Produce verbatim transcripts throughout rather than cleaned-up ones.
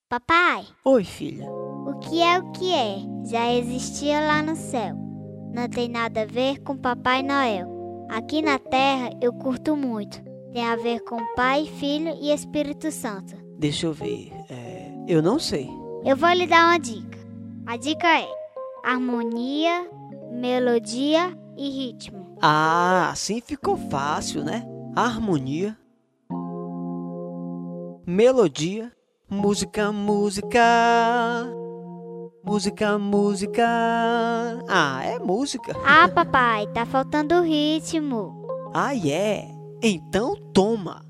Papai, Oi, filha. o que é o que é? Já existia lá no céu. Não tem nada a ver com Papai Noel. Aqui na Terra eu curto muito. Tem a ver com Pai, Filho e Espírito Santo. Deixa eu ver. É, eu não sei. Eu vou lhe dar uma dica. A dica é harmonia, melodia e ritmo. Ah, assim ficou fácil, né? Harmonia, melodia, música, música, música, música. Ah, é música. Ah, papai, tá faltando o ritmo. Ah, é? Então toma.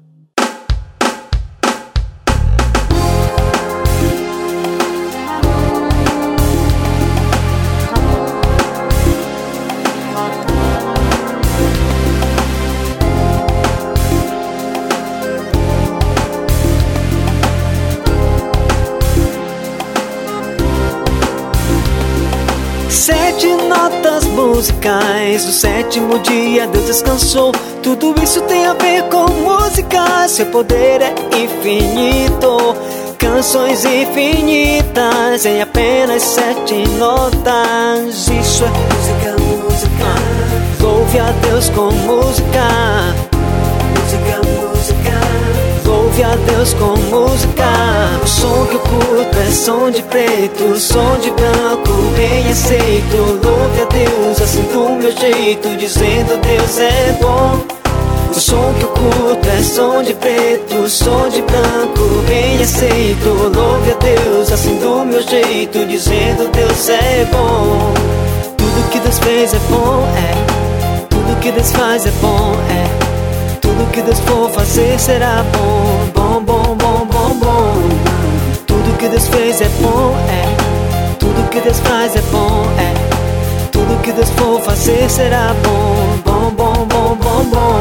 Sete notas musicais, no sétimo dia Deus descansou. Tudo isso tem a ver com música, seu poder é infinito. Canções infinitas em apenas sete notas. Isso é música, música. Louve a Deus com música. Música, música. Louve a Deus com música. O som que eu curto é som de preto, som de branco, bem aceito. Louve a Deus assim do meu jeito, dizendo Deus é bom. O som que eu curto é som de preto, som de branco, bem aceito. Louve a Deus assim do meu jeito, dizendo Deus é bom. Tudo que Deus fez é bom, é. Tudo que Deus faz é bom, é. Tudo que Deus for fazer será bom, bom, bom, bom, bom, bom. Tudo que Deus fez é bom, é. Tudo que Deus faz é bom, é. Tudo que Deus for fazer será bom, bom, bom, bom, bom, bom.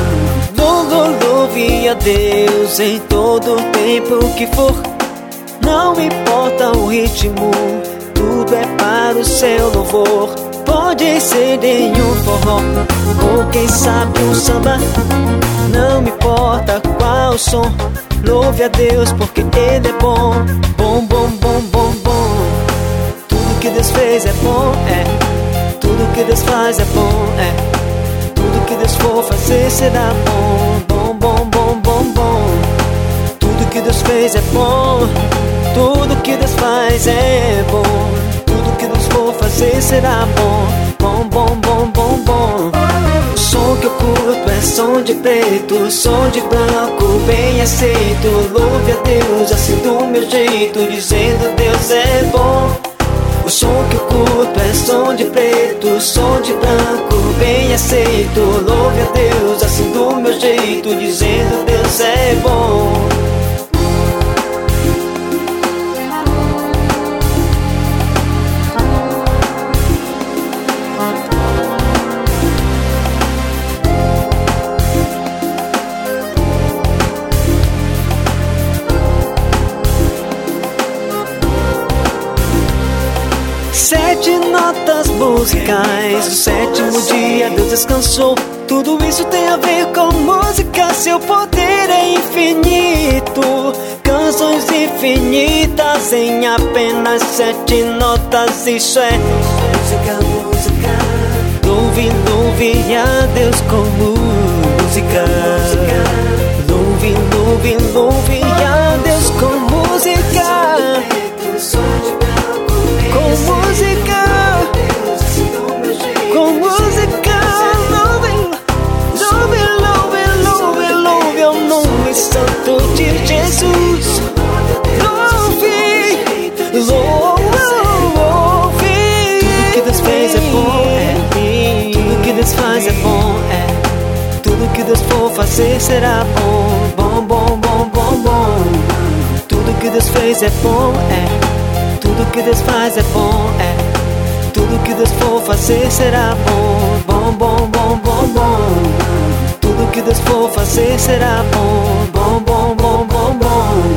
Louve, louve a Deus em todo tempo que for. Não importa o ritmo, tudo é para o seu louvor. Pode ser em um forró, ou quem sabe um samba. Não me importa qual o som. Louve a Deus porque Ele é bom. Bom, bom, bom, bom, bom. Tudo que Deus fez é bom, é. Tudo que Deus faz é bom, é. Tudo que Deus for fazer será bom. Bom, bom, bom, bom, bom. Tudo que Deus fez é bom. Tudo que Deus faz é bom. Tudo que Deus for fazer será bom. Bom, bom, bom, bom, bom. O som que eu curto é som de preto, som de branco, bem aceito. Louve a Deus assim do meu jeito, dizendo Deus é bom. O som que eu curto é som de preto, som de branco, bem aceito. Louve a Deus assim do meu jeito, dizendo Deus é bom. Sete notas musicais, no sétimo dia Deus descansou. Tudo isso tem a ver com música, seu poder é infinito. Canções infinitas em apenas sete notas. Isso é música, música. Louve, louve a Deus com música. Louve, louve, louve a Deus com música. Com música, com música, louve, louve, louve, louve, louve ao nome santo de Jesus. Louve, louve, louve. Tudo que Deus fez é bom, é. Tudo que Deus faz é bom, é. Tudo que Deus for fazer será bom, bom, bom, bom, bom, bom. Tudo que Deus fez é bom, é. Tudo que Deus faz é bom, é. Tudo que Deus for fazer será bom, bom, bom, bom, bom, bom. Tudo que Deus for fazer será bom, bom, bom, bom, bom, bom.